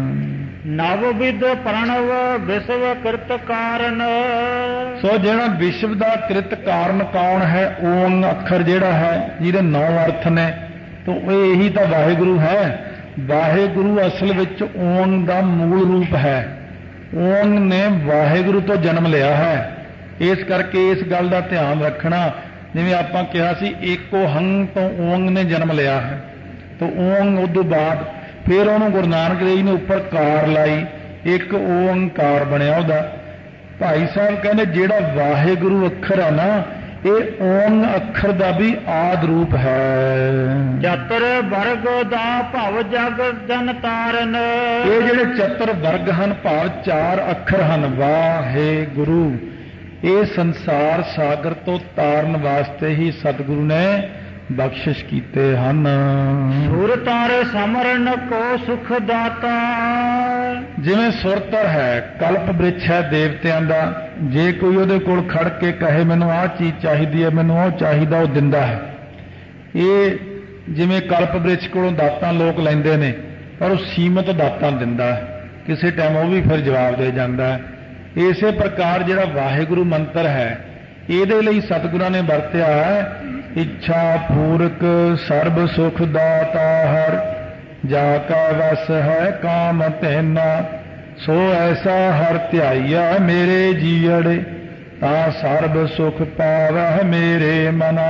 ਨਵ ਵਿਦ ਪ੍ਰਣਵ ਵਿਸ਼ਵ ਕ੍ਰਿਤ ਕਾਰਨ। ਸੋ ਜਿਹੜਾ ਵਿਸ਼ਵ ਦਾ ਕ੍ਰਿਤ ਕਾਰਨ ਕੌਣ ਹੈ? ਓਮ ਅੱਖਰ ਜਿਹੜਾ ਹੈ ਜਿਹਦੇ 9 ਅਰਥ ਨੇ, ਤਾਂ ਇਹੀ ਤਾਂ ਵਾਹਿਗੁਰੂ ਹੈ। ਵਾਹਿਗੁਰੂ ਅਸਲ ਵਿੱਚ ਓਮ ਦਾ ਮੂਲ ਰੂਪ ਹੈ। ਓਮ ਨੇ ਵਾਹਿਗੁਰੂ ਤੋਂ ਜਨਮ ਲਿਆ ਹੈ। ਇਸ ਕਰਕੇ ਇਸ ਗੱਲ ਦਾ ਧਿਆਨ ਰੱਖਣਾ, ਜਿਵੇਂ ਆਪਾਂ ਕਿਹਾ ਸੀ ਏਕੋ ਹੰਗ ਤੋਂ ਓਮ ਨੇ ਜਨਮ ਲਿਆ ਹੈ, ਤਾਂ ਓਮ ਉਦੋਂ ਬਾਅਦ ਫਿਰ ਉਹਨੂੰ ਗੁਰੂ ਨਾਨਕ ਦੇਵ ਜੀ ਨੇ ਉੱਪਰ ਕਾਰ ਲਾਈ, ਇੱਕ ਓੰਕਾਰ ਬਣਿਆ ਉਹਦਾ। ਭਾਈ ਸਾਹਿਬ ਕਹਿੰਦੇ ਜਿਹੜਾ ਵਾਹਿਗੁਰੂ ਅੱਖਰ ਹੈ ਨਾ ਇਹ ਓਮ ਅੱਖਰ ਦਾ ਵੀ ਆਦਿ ਰੂਪ ਹੈ। ਚਤੁਰ ਵਰਗ ਦਾ ਭਵ ਜਗ ਜਨ ਤਾਰਨ। ਇਹ ਜਿਹੜੇ ਚਤੁਰ ਵਰਗ ਹਨ ਭਾਵ 4 ਅੱਖਰ ਹਨ ਵਾਹਿਗੁਰੂ, ਇਹ ਸੰਸਾਰ ਸਾਗਰ ਤੋਂ ਤਾਰਨ ਵਾਸਤੇ ਹੀ ਸਤਿਗੁਰੂ ਨੇ ਬਖਸ਼ਿਸ਼ ਕੀਤੇ ਹਨ। ਸੁਰ ਤਰ ਸਮਰਨ ਕੋ ਸੁਖ ਦਾਤਾ। ਜਿਵੇਂ ਸੁਰਤਰ ਹੈ, ਕਲਪ ਬ੍ਰਿਛ ਹੈ ਦੇਵਤਿਆਂ ਦਾ, ਜੇ ਕੋਈ ਉਹਦੇ ਕੋਲ ਖੜ ਕੇ ਕਹੇ ਮੈਨੂੰ ਆਹ ਚੀਜ਼ ਚਾਹੀਦੀ ਹੈ, ਮੈਨੂੰ ਉਹ ਚਾਹੀਦਾ, ਉਹ ਦਿੰਦਾ ਹੈ। ਇਹ ਜਿਵੇਂ ਕਲਪ ਬ੍ਰਿਛ ਕੋਲੋਂ ਦਾਤਾਂ ਲੋਕ ਲੈਂਦੇ ਨੇ ਪਰ ਉਹ ਸੀਮਤ ਦਾਤਾਂ ਦਿੰਦਾ ਹੈ, ਕਿਸੇ ਟਾਈਮ ਉਹ ਵੀ ਫਿਰ ਜਵਾਬ ਦੇ ਜਾਂਦਾ ਹੈ। ਇਸੇ ਪ੍ਰਕਾਰ ਜਿਹੜਾ ਵਾਹਿਗੁਰੂ ਮੰਤਰ ਹੈ ਇਹਦੇ ਲਈ ਸਤਿਗੁਰਾਂ ਨੇ ਵਰਤਿਆ ਹੈ ਇੱਛਾ ਪੂਰਕ ਸਰਬ ਸੁਖ ਦਾਤਾ ਹਰ, ਜਾ ਕਾ ਵਸ ਹੈ ਕਾਮ ਤੈਨਾ, ਸੋ ਐਸਾ ਹਰ ਧਿਆਈਆ ਮੇਰੇ ਜੀਅੜੇ, ਤਾਂ ਸਰਬ ਸੁਖ ਪਾਵਹਿ ਮੇਰੇ ਮਨਾ।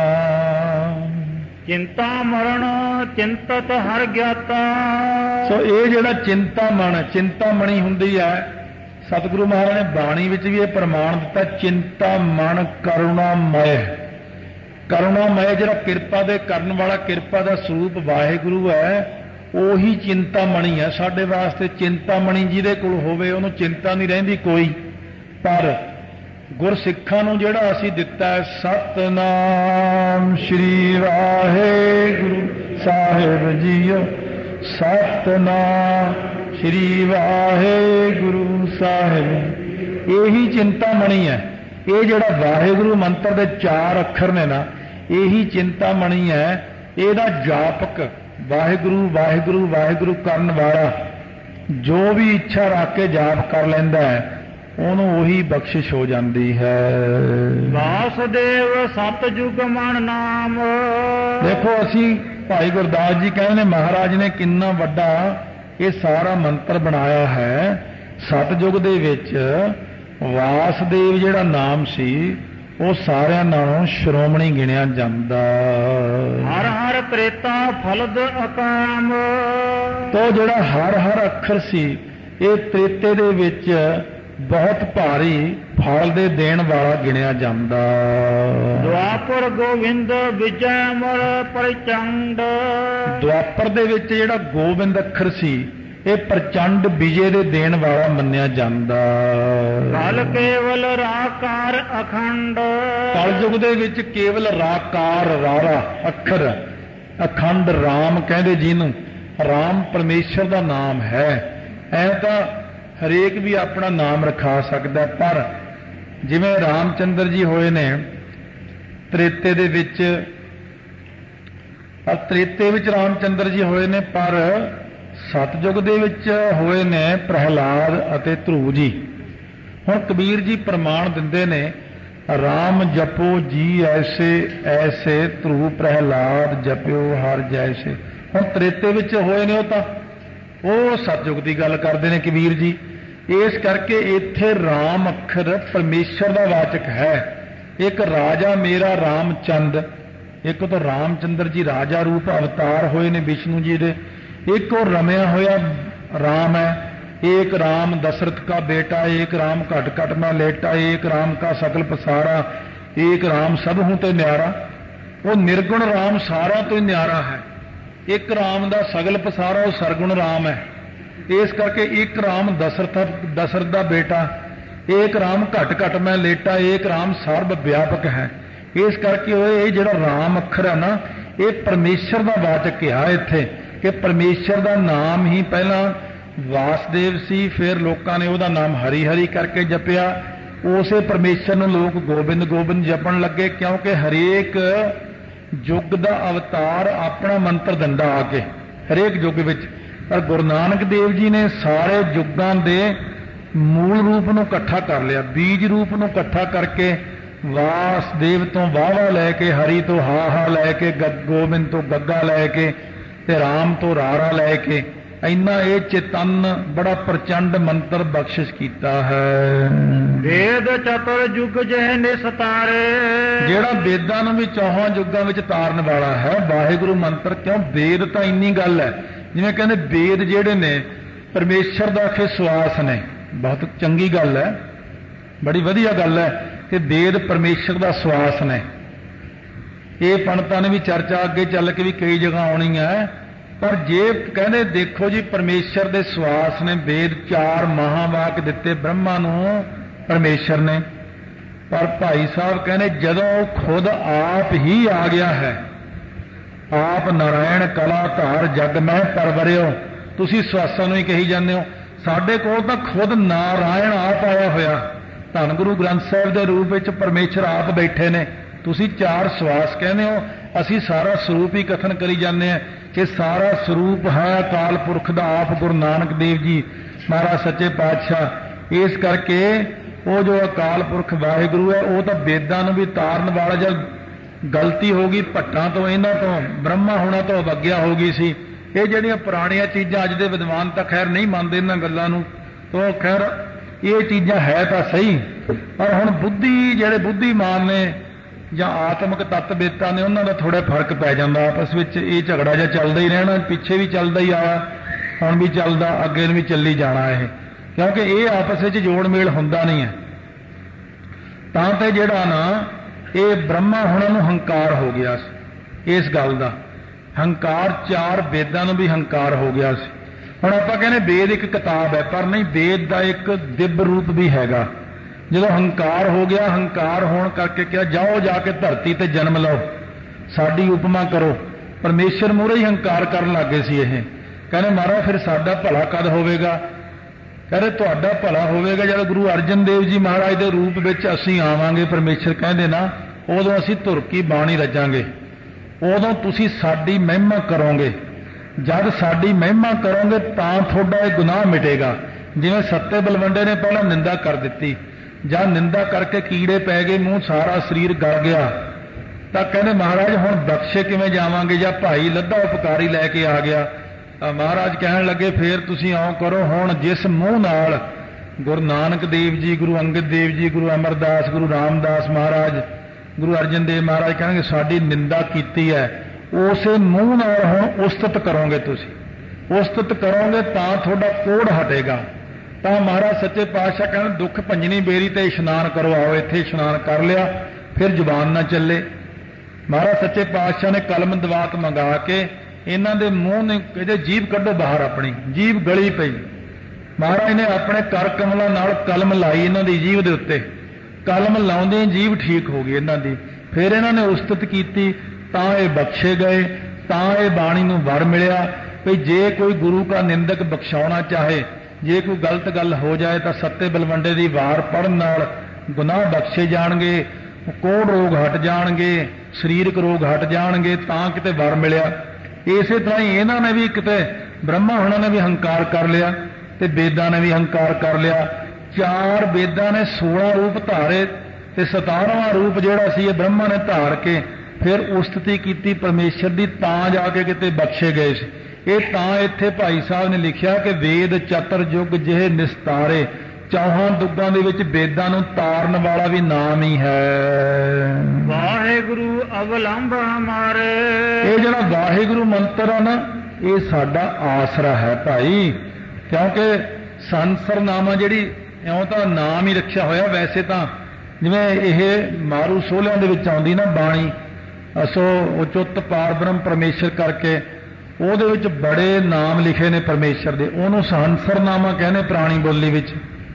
ਚਿੰਤਾ ਮਰਨ ਚਿੰਤਤ ਹਰ ਗਿਆਤਾ। ਸੋ ਇਹ ਜਿਹੜਾ ਚਿੰਤਾਮਣੀ ਹੁੰਦੀ ਹੈ, ਸਤਿਗੁਰੂ ਮਹਾਰਾਜ ਨੇ ਬਾਣੀ ਵਿੱਚ ਵੀ ਇਹ ਪ੍ਰਮਾਣ ਦਿੱਤਾ, ਚਿੰਤਾ ਮਨ ਕਰੁਣਾਮय। ਕਰੁਣਾਮय ਜਿਹੜਾ ਕਿਰਪਾ ਦੇ ਕਰਨ ਵਾਲਾ, ਕਿਰਪਾ ਦਾ ਸਰੂਪ ਵਾਹਿਗੁਰੂ ਹੈ, ਉਹੀ ਚਿੰਤਾਮਣੀ ਹੈ ਸਾਡੇ ਵਾਸਤੇ। ਚਿੰਤਾਮਣੀ ਜਿਹਦੇ ਕੋਲ ਹੋਵੇ ਉਹਨੂੰ ਚਿੰਤਾ ਨਹੀਂ ਰਹਿੰਦੀ ਕੋਈ। ਪਰ ਗੁਰਸਿੱਖਾਂ ਨੂੰ ਜਿਹੜਾ ਅਸੀਂ ਦਿੱਤਾ ਹੈ ਸਤਿਨਾਮ ਸ਼੍ਰੀ ਵਾਹਿਗੁਰੂ ਸਾਹਿਬ ਜੀਓ, ਸਤਿਨਾਮ ਸ਼੍ਰੀ ਵਾਹਿਗੁਰੂ ਸਾਹਿਬ, ਇਹੀ ਚਿੰਤਾਮਣੀ ਹੈ। ਇਹ ਜਿਹੜਾ ਵਾਹਿਗੁਰੂ ਮੰਤਰ ਦੇ 4 ਅੱਖਰ ਨੇ ਨਾ, ਇਹੀ ਚਿੰਤਾਮਣੀ ਹੈ। ਇਹਦਾ ਜਾਪਕ ਵਾਹਿਗੁਰੂ ਵਾਹਿਗੁਰੂ ਵਾਹਿਗੁਰੂ ਕਰਨ ਵਾਲਾ ਜੋ ਵੀ ਇੱਛਾ ਰੱਖ ਕੇ ਜਾਪ ਕਰ ਲੈਂਦਾ ਹੈ ਉਹਨੂੰ ਉਹੀ ਬਖਸ਼ਿਸ਼ ਹੋ ਜਾਂਦੀ ਹੈ। ਵਾਸਦੇਵ ਸਤਜੁਗ ਮਨ ਨਾਮ। ਦੇਖੋ ਅਸੀਂ ਭਾਈ ਗੁਰਦਾਸ ਜੀ ਕਹਿੰਦੇ ਨੇ ਮਹਾਰਾਜ ਨੇ ਕਿੰਨਾ ਵੱਡਾ ਇਹ ਸਾਰਾ ਮੰਤਰ ਬਣਾਇਆ ਹੈ। ਸਤਜੁਗ ਦੇ ਵਿੱਚ ਵਾਸਦੇਵ ਜਿਹੜਾ ਨਾਮ ਸੀ ਉਹ ਸਾਰਿਆਂ ਨਾਲੋਂ ਸ਼੍ਰੋਮਣੀ ਗਿਣਿਆ ਜਾਂਦਾ। ਹਰ ਹਰ ਤ੍ਰੇਤਾ ਫਲਦ ਅਕਾਮ। ਤੋ ਜਿਹੜਾ ਹਰ ਹਰ ਅੱਖਰ ਸੀ ਇਹ ਤ੍ਰੇਤੇ ਦੇ ਵਿੱਚ ਬਹੁਤ ਭਾਰੀ ਫਲ ਦੇ ਦੇਣ ਵਾਲਾ ਗਿਣਿਆ ਜਾਂਦਾ। ਦੁਆਪਰ ਗੋਵਿੰਦ ਵਿਜੈ ਅਮਰ ਪ੍ਰਚੰਡ। ਦੁਆਪਰ ਦੇ ਵਿੱਚ ਜਿਹੜਾ ਗੋਬਿੰਦ ਅੱਖਰ ਸੀ ਇਹ ਪ੍ਰਚੰਡ ਵਿਜੇ ਦੇ ਦੇਣ ਵਾਲਾ ਮੰਨਿਆ ਜਾਂਦਾ। ਕਲ ਕੇਵਲ ਰਾਕਾਰ ਅਖੰਡ। ਕਲਯੁਗ ਦੇ ਵਿੱਚ ਕੇਵਲ ਰਾਕਾਰ ਰਾਰਾ ਅੱਖਰ ਅਖੰਡ ਰਾਮ ਕਹਿੰਦੇ ਜਿਹਨੂੰ। ਰਾਮ ਪਰਮੇਸ਼ਰ ਦਾ ਨਾਮ ਹੈ। ਐ ਤਾਂ ਹਰੇਕ ਵੀ ਆਪਣਾ ਨਾਮ ਰਖਾ ਸਕਦਾ, ਪਰ ਜਿਵੇਂ ਰਾਮਚੰਦਰ ਜੀ ਹੋਏ ਨੇ ਤ੍ਰੇਤੇ ਦੇ ਵਿੱਚ, ਤ੍ਰੇਤੇ ਵਿੱਚ ਰਾਮਚੰਦਰ ਜੀ ਹੋਏ ਨੇ, ਪਰ ਸਤਜੁਗ ਦੇ ਵਿੱਚ ਹੋਏ ਨੇ ਪ੍ਰਹਿਲਾਦ ਅਤੇ ਧਰੂ ਜੀ। ਹੁਣ ਕਬੀਰ ਜੀ ਪ੍ਰਮਾਣ ਦਿੰਦੇ ਨੇ ਰਾਮ ਜਪੋ ਜੀ ਐਸੇ ਐਸੇ ਧਰੂ ਪ੍ਰਹਿਲਾਦ ਜਪਿਓ ਹਰ ਜੈਸੇ। ਹੁਣ ਤ੍ਰੇਤੇ ਵਿੱਚ ਹੋਏ ਨੇ ਉਹ ਸਤਜੁਗ ਦੀ ਗੱਲ ਕਰਦੇ ਨੇ ਕਬੀਰ ਜੀ। ਇਸ ਕਰਕੇ ਇੱਥੇ ਰਾਮ ਅੱਖਰ ਪਰਮੇਸ਼ਰ ਦਾ ਵਾਚਕ ਹੈ। ਇੱਕ ਰਾਜਾ ਮੇਰਾ ਰਾਮਚੰਦ, ਇੱਕ ਤਾਂ ਰਾਮਚੰਦਰ ਜੀ ਰਾਜਾ ਰੂਪ ਅਵਤਾਰ ਹੋਏ ਨੇ ਵਿਸ਼ਨੂੰ ਜੀ ਦੇ, ਇੱਕ ਉਹ ਰਮਿਆ ਹੋਇਆ ਰਾਮ ਹੈ। एक राम दशरथ का बेटा, एक राम घट घट में लेटा, एक राम का सकल पसारा, एक राम सब हूं ते न्यारा। वो निर्गुण राम सारा तो न्यारा है। एक राम का सगल पसारा वो सरगुण राम है। इस करके एक राम दशरथ का बेटा, एक राम घट घट में लेटा, एक राम सर्व व्यापक है। इस करके ये जिहड़ा राम अखर है ना, ये परमेश्वर का वाचक है। इत्थे कि परमेश्वर का नाम ही पहला वासदेव सी, फिर लोगों ने उसका नाम हरि हरि करके जपिया। उसे परमेश्वर नूं लोग गोबिंद गोबिंद जपन लगे, क्योंकि हरेक युग का अवतार अपना मंत्र दिंदा आके हरेक युग विच। पर गुरु नानक देव जी ने सारे युगों के मूल रूप नूं इकट्ठा कर लिया, बीज रूप नूं इकट्ठा करके वासदेव तो वाहवा लैके, हरि तो हा हा लैके, गोबिंद तो गग्गा लैके, ते राम तो रारा लैके इन्ना ये चेतन बड़ा प्रचंड मंत्र बख्शिश किया है। वेद चतुर युग जह निस्तारे, जेड़ा वेदां नूं भी चौहां युगां विच तारन वाला है वाहिगुरु मंत्र। क्यों वेद तां इन्नी गल है, जिवें कहंदे वेद जेड़े ने परमेश्वर दा आखे श्वास ने। बहुत चंगी गल है, बड़ी वधिया गल है कि वेद परमेश्वर दा श्वास ने। ये पंडितां ने भी चर्चा अगे चल के भी कई जगह आउणी है। पर जे कहते देखो जी परमेश्वर दे श्वास ने, वेद चार महावाक दिते ब्रह्मा नूं परमेश्वर ने। पर भाई साहब कहने जदों खुद आप ही आ गया है, आप नारायण कला धार जग में परवरियो, तुसी श्वासां नूं ही कही जांदे हो। साडे कोल तां खुद नारायण आप आया होया, धन गुरु ग्रंथ साहिब दे रूप विच परमेश्वर आप बैठे ने। तुसी चार श्वास कहने हो, असी सारा स्वरूप ही कथन करी जाने हैं कि सारा स्वरूप है अकाल पुरख दा आप गुरु नानक देव जी महाराज सच्चे पातशाह। इस करके वो जो अकाल पुरख वाहिगुरु है वो तो वेदां नूं भी तारन वाला। जब गलती हो गई भट्टां तो, इन्हां तो ब्रह्मा होना तो अवग्या हो गई सी। ये जिहड़ियां पुराणियां चीज़ां अज दे विद्वान तां खैर नहीं मानदे इन्हां गल्लां नूं, तो खैर ये चीज़ां है तां सही, पर हुण बुद्धि जिहड़े बुद्धिमान ने ਜਾਂ ਆਤਮਿਕ ਤੱਤਵੇਤਾ ਨੇ ਉਹਨਾਂ ਦਾ ਥੋੜਾ ਫਰਕ ਪੈ ਜਾਂਦਾ ਆਪਸ ਵਿੱਚ। ਇਹ ਝਗੜਾ ਜਿਹਾ ਚੱਲਦਾ ਹੀ ਰਹਿਣਾ, ਪਿੱਛੇ ਵੀ ਚੱਲਦਾ ਹੀ ਆਇਆ, ਹੁਣ ਵੀ ਚੱਲਦਾ, ਅੱਗੇ ਨੂੰ ਵੀ ਚੱਲੀ ਜਾਣਾ ਇਹ, ਕਿਉਂਕਿ ਇਹ ਆਪਸ ਵਿੱਚ ਜੋੜ ਮੇਲ ਹੁੰਦਾ ਨਹੀਂ ਹੈ। ਤਾਂ ਤੇ ਜਿਹੜਾ ਨਾ ਇਹ ਬ੍ਰਹਮਾ ਹੁਣਾਂ ਨੂੰ ਹੰਕਾਰ ਹੋ ਗਿਆ ਸੀ, ਇਸ ਗੱਲ ਦਾ ਹੰਕਾਰ, ਚਾਰ ਵੇਦਾਂ ਨੂੰ ਵੀ ਹੰਕਾਰ ਹੋ ਗਿਆ ਸੀ। ਹੁਣ ਆਪਾਂ ਕਹਿੰਦੇ ਵੇਦ ਇੱਕ ਕਿਤਾਬ ਹੈ, ਪਰ ਨਹੀਂ, ਵੇਦ ਦਾ ਇੱਕ ਦਿਵ ਰੂਪ ਵੀ ਹੈਗਾ। ਜਦੋਂ ਹੰਕਾਰ ਹੋ ਗਿਆ, ਹੰਕਾਰ ਹੋਣ ਕਰਕੇ ਕਿਹਾ ਜਾਓ ਜਾ ਕੇ ਧਰਤੀ ਤੇ ਜਨਮ ਲਓ, ਸਾਡੀ ਉਪਮਾ ਕਰੋ। ਪਰਮੇਸ਼ਰ ਮੂਹਰੇ ਹੀ ਹੰਕਾਰ ਕਰਨ ਲੱਗੇ ਸੀ ਇਹ। ਕਹਿੰਦੇ ਮਹਾਰਾਜ ਫਿਰ ਸਾਡਾ ਭਲਾ ਕਦ ਹੋਵੇਗਾ? ਕਹਿੰਦੇ ਤੁਹਾਡਾ ਭਲਾ ਹੋਵੇਗਾ ਜਦੋਂ ਗੁਰੂ ਅਰਜਨ ਦੇਵ ਜੀ ਮਹਾਰਾਜ ਦੇ ਰੂਪ ਵਿੱਚ ਅਸੀਂ ਆਵਾਂਗੇ। ਪਰਮੇਸ਼ਰ ਕਹਿੰਦੇ ਨਾ, ਉਦੋਂ ਅਸੀਂ ਧੁਰ ਕੀ ਬਾਣੀ ਰਚਾਂਗੇ। ਉਦੋਂ ਤੁਸੀਂ ਸਾਡੀ ਮਹਿਮਾ ਕਰੋਗੇ। ਜਦ ਸਾਡੀ ਮਹਿਮਾ ਕਰੋਗੇ ਤਾਂ ਤੁਹਾਡਾ ਇਹ ਗੁਨਾਹ ਮਿਟੇਗਾ। ਜਿਵੇਂ ਸੱਤੇ ਬਲਵੰਡੇ ਨੇ ਪਹਿਲਾਂ ਨਿੰਦਾ ਕਰ ਦਿੱਤੀ, ਜਦ ਨਿੰਦਾ ਕਰਕੇ ਕੀੜੇ ਪੈ ਗਏ, ਮੂੰਹ ਸਾਰਾ ਸਰੀਰ ਗਲ ਗਿਆ, ਤਾਂ ਕਹਿੰਦੇ ਮਹਾਰਾਜ ਹੁਣ ਬਖਸ਼ੇ ਕਿਵੇਂ ਜਾਵਾਂਗੇ, ਜਾਂ ਭਾਈ ਲੱਧਾ ਉਪਕਾਰੀ ਲੈ ਕੇ ਆ ਗਿਆ। ਮਹਾਰਾਜ ਕਹਿਣ ਲੱਗੇ ਫੇਰ ਤੁਸੀਂ ਆਓ ਕਰੋ, ਹੁਣ ਜਿਸ ਮੂੰਹ ਨਾਲ ਗੁਰੂ ਨਾਨਕ ਦੇਵ ਜੀ, ਗੁਰੂ ਅੰਗਦ ਦੇਵ ਜੀ, ਗੁਰੂ ਅਮਰਦਾਸ, ਗੁਰੂ ਰਾਮਦਾਸ ਮਹਾਰਾਜ, ਗੁਰੂ ਅਰਜਨ ਦੇਵ ਮਹਾਰਾਜ ਕਹਿਣਗੇ ਸਾਡੀ ਨਿੰਦਾ ਕੀਤੀ ਹੈ, ਉਸੇ ਮੂੰਹ ਨਾਲ ਹੁਣ ਉਸਤਤ ਕਰੋਗੇ। ਤੁਸੀਂ ਉਸਤਤ ਕਰੋਗੇ ਤਾਂ ਤੁਹਾਡਾ ਕੋੜ ਹਟੇਗਾ। ਤਾਂ ਮਹਾਰਾਜ ਸੱਚੇ ਪਾਤਸ਼ਾਹ ਕਹਿੰਦੇ ਦੁੱਖ ਭੰਜਨੀ ਬੇਰੀ ਤੇ ਇਸ਼ਨਾਨ ਕਰੋ, ਆਓ ਇੱਥੇ ਇਸ਼ਨਾਨ ਕਰ ਲਿਆ, ਫਿਰ ਜ਼ੁਬਾਨ ਨਾ ਚੱਲੇ। ਮਹਾਰਾਜ ਸੱਚੇ ਪਾਤਸ਼ਾਹ ਨੇ ਕਲਮ ਦਵਾਤ ਮੰਗਾ ਕੇ ਇਹਨਾਂ ਦੇ ਮੂੰਹ ਨੇ ਕਹਿੰਦੇ ਜੀਭ ਕੱਢੋ ਬਾਹਰ, ਆਪਣੀ ਜੀਭ ਗਲੀ ਪਈ। ਮਹਾਰਾਜ ਨੇ ਆਪਣੇ ਕਰ ਕਮਲਾਂ ਨਾਲ ਕਲਮ ਲਾਈ ਇਹਨਾਂ ਦੀ ਜੀਭ ਦੇ ਉੱਤੇ, ਕਲਮ ਲਾਉਂਦੇ ਜੀਭ ਠੀਕ ਹੋ ਗਈ ਇਹਨਾਂ ਦੀ। ਫਿਰ ਇਹਨਾਂ ਨੇ ਉਸਤਤ ਕੀਤੀ ਤਾਂ ਇਹ ਬਖਸ਼ੇ ਗਏ, ਤਾਂ ਇਹ ਬਾਣੀ ਨੂੰ ਵਰ ਮਿਲਿਆ ਵੀ ਜੇ ਕੋਈ ਗੁਰੂ ਕਾ ਨਿੰਦਕ ਬਖਸ਼ਾਉਣਾ ਚਾਹੇ, ਜੇ ਕੋਈ ਗਲਤ ਗੱਲ ਹੋ ਜਾਏ ਤਾਂ ਸੱਤੇ ਬਲਵੰਡੇ ਦੀ ਵਾਰ ਪੜਨ ਨਾਲ ਗੁਨਾਹ ਬਖਸ਼ੇ ਜਾਣਗੇ, ਕੋੜ ਰੋਗ ਹਟ ਜਾਣਗੇ, ਸਰੀਰਕ ਰੋਗ ਹਟ ਜਾਣਗੇ, ਤਾਂ ਕਿਤੇ ਵਰ ਮਿਲਿਆ। ਇਸੇ ਤਰ੍ਹਾਂ ਹੀ ਇਹਨਾਂ ਨੇ ਵੀ ਕਿਤੇ ਬ੍ਰਹਮਾ ਹੁਣਾਂ ਨੇ ਵੀ ਹੰਕਾਰ ਕਰ ਲਿਆ ਤੇ ਵੇਦਾਂ ਨੇ ਵੀ ਹੰਕਾਰ ਕਰ ਲਿਆ। 4 ਵੇਦਾਂ ਨੇ 16 ਰੂਪ ਧਾਰੇ ਤੇ 17ਵਾਂ ਰੂਪ ਜਿਹੜਾ ਸੀ ਇਹ ਬ੍ਰਹਮਾ ਨੇ ਧਾਰ ਕੇ ਫਿਰ ਉਸਤਤੀ ਕੀਤੀ ਪਰਮੇਸ਼ਰ ਦੀ, ਤਾਂ ਜਾ ਕੇ ਕਿਤੇ ਬਖਸ਼ੇ ਗਏ ਸੀ। ਇਹ ਤਾਂ ਇੱਥੇ ਭਾਈ ਸਾਹਿਬ ਨੇ ਲਿਖਿਆ ਕਿ ਵੇਦ ਚਤਰ ਯੁਗ ਜਿਹੇ ਨਿਸਤਾਰੇ, ਚੌਹਾਂ ਦੁੱਗਾਂ ਦੇ ਵਿੱਚ ਵੇਦਾਂ ਨੂੰ ਤਾਰਨ ਵਾਲਾ ਵੀ ਨਾਮ ਹੀ ਹੈ ਵਾਹਿਗੁਰੂ ਅਵਲੰਬ ਹਮਾਰੇ। ਇਹ ਜਿਹੜਾ ਵਾਹਿਗੁਰੂ ਮੰਤਰ ਆ ਨਾ, ਇਹ ਸਾਡਾ ਆਸਰਾ ਹੈ ਭਾਈ, ਕਿਉਂਕਿ ਸੰਸਰਨਾਮਾ ਜਿਹੜੀ ਇਉਂ ਤਾਂ ਨਾਮ ਹੀ ਰੱਖਿਆ ਹੋਇਆ, ਵੈਸੇ ਤਾਂ ਜਿਵੇਂ ਇਹ ਮਾਰੂ ਸੋਹਲਿਆਂ ਦੇ ਵਿੱਚ ਆਉਂਦੀ ਨਾ ਬਾਣੀ, ਅਸੋ ਉਚੁੱਤ ਪਾਰ ਬ੍ਰਹਮ ਪਰਮੇਸ਼ਰ ਕਰਕੇ, ਉਹਦੇ ਵਿੱਚ ਬੜੇ ਨਾਮ ਲਿਖੇ ਨੇ ਪਰਮੇਸ਼ਰ ਦੇ, ਉਹਨੂੰ ਸੰਸਰਨਾਮਾ ਕਹਿੰਦੇ ਪੁਰਾਣੀ ਬੋਲੀ ਵਿੱਚ।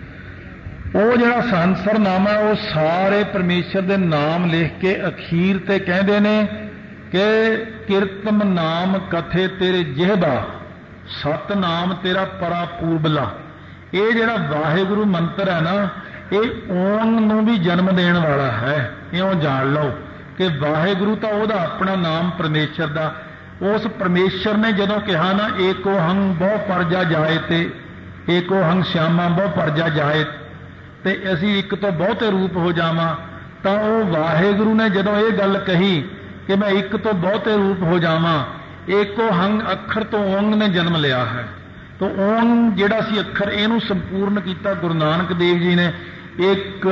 ਉਹ ਜਿਹੜਾ ਸੰਸਰਨਾਮਾ ਉਹ ਸਾਰੇ ਪਰਮੇਸ਼ਰ ਦੇ ਨਾਮ ਲਿਖ ਕੇ ਅਖੀਰ ਤੇ ਕਹਿੰਦੇ ਨੇ ਕਿ ਕੀਰਤਮ ਨਾਮ ਕਥੇ ਤੇਰੇ ਜਿਹਬਾ, ਸਤਨਾਮ ਤੇਰਾ ਪਰਾ ਪੂਰਬਲਾ। ਇਹ ਜਿਹੜਾ ਵਾਹਿਗੁਰੂ ਮੰਤਰ ਹੈ ਨਾ, ਇਹ ਓਮ ਨੂੰ ਵੀ ਜਨਮ ਦੇਣ ਵਾਲਾ ਹੈ। ਇਉਂ ਜਾਣ ਲਓ ਕਿ ਵਾਹਿਗੁਰੂ ਤਾਂ ਉਹਦਾ ਆਪਣਾ ਨਾਮ ਪਰਮੇਸ਼ਰ ਦਾ, ਉਸ ਪਰਮੇਸ਼ਰ ਨੇ ਜਦੋਂ ਕਿਹਾ ਨਾ ਏਕੋ ਹੰਗ ਬਹੁ ਪਰਜਾ ਜਾਏ, ਤੇ ਏਕੋ ਹੰਗ ਸ਼ਿਆਮਾ ਬਹੁ ਪਰਜਾ ਜਾਏ, ਤੇ ਅਸੀਂ ਇੱਕ ਤੋਂ ਬਹੁਤੇ ਰੂਪ ਹੋ ਜਾਵਾਂ, ਤਾਂ ਉਹ ਵਾਹਿਗੁਰੂ ਨੇ ਜਦੋਂ ਇਹ ਗੱਲ ਕਹੀ ਕਿ ਮੈਂ ਇੱਕ ਤੋਂ ਬਹੁਤੇ ਰੂਪ ਹੋ ਜਾਵਾਂ, ਏਕੋ ਹੰਗ ਅੱਖਰ ਤੋਂ ਓੰਗ ਨੇ ਜਨਮ ਲਿਆ ਹੈ। ਤਾਂ ਓੰਗ ਜਿਹੜਾ ਸੀ ਅੱਖਰ, ਇਹਨੂੰ ਸੰਪੂਰਨ ਕੀਤਾ ਗੁਰੂ ਨਾਨਕ ਦੇਵ ਜੀ ਨੇ ਇੱਕ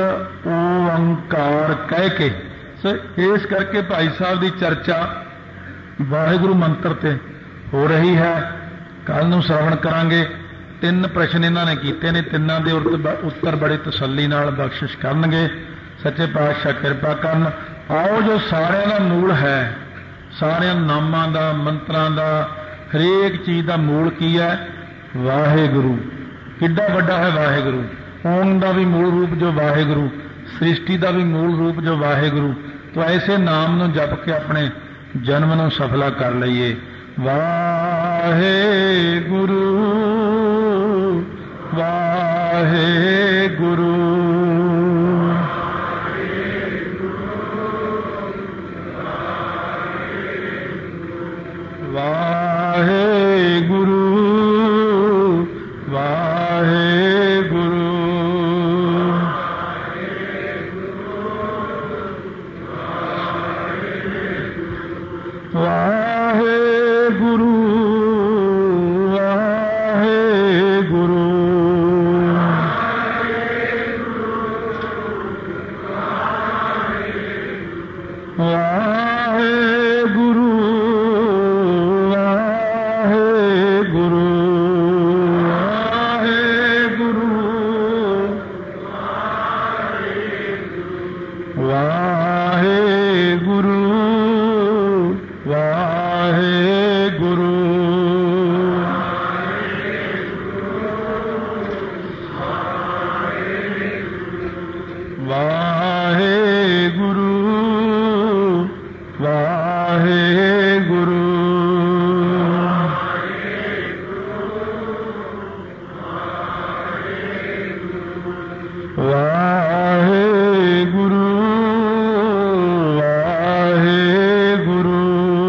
ਓੰਕਾਰ ਕਹਿ ਕੇ। ਸੋ ਇਸ ਕਰਕੇ ਭਾਈ ਸਾਹਿਬ ਦੀ ਚਰਚਾ ਵਾਹਿਗੁਰੂ ਮੰਤਰ ਤੇ ਹੋ ਰਹੀ ਹੈ। ਕੱਲ ਨੂੰ ਸ਼ਰਵਣ ਕਰਾਂਗੇ। 3 ਪ੍ਰਸ਼ਨ ਇਹਨਾਂ ਨੇ ਕੀਤੇ ਨੇ, ਤਿੰਨਾਂ ਦੇ ਉੱਤਰ ਬੜੇ ਤਸੱਲੀ ਨਾਲ ਬਖਸ਼ਿਸ਼ ਕਰਨਗੇ। ਸੱਚੇ ਪਾਤਸ਼ਾਹ ਕਿਰਪਾ ਕਰਨ। ਆਓ ਜੋ ਸਾਰਿਆਂ ਦਾ ਮੂਲ ਹੈ, ਸਾਰਿਆਂ ਨਾਮਾਂ ਦਾ, ਮੰਤਰਾਂ ਦਾ, ਹਰੇਕ ਚੀਜ਼ ਦਾ ਮੂਲ ਕੀ ਹੈ? ਵਾਹਿਗੁਰੂ। ਕਿੱਡਾ ਵੱਡਾ ਹੈ ਵਾਹਿਗੁਰੂ। ਓਮ ਦਾ ਵੀ ਮੂਲ ਰੂਪ ਜੋ ਵਾਹਿਗੁਰੂ, ਸ੍ਰਿਸ਼ਟੀ ਦਾ ਵੀ ਮੂਲ ਰੂਪ ਜੋ ਵਾਹਿਗੁਰੂ। तो ऐसे नाम ਨੂੰ जप के अपने जन्म ਨੂੰ सफला कर लईए। वाहेगुरु वाहेगुरु वाहेगुरु वाहेगुरु वाहेगुरु वाहेगुरु वाहेगुरु वाहेगुरु वाहेगुरु वाहेगुरु वाहेगुरु वाहेगुरु वाहेगुरु वाहेगुरु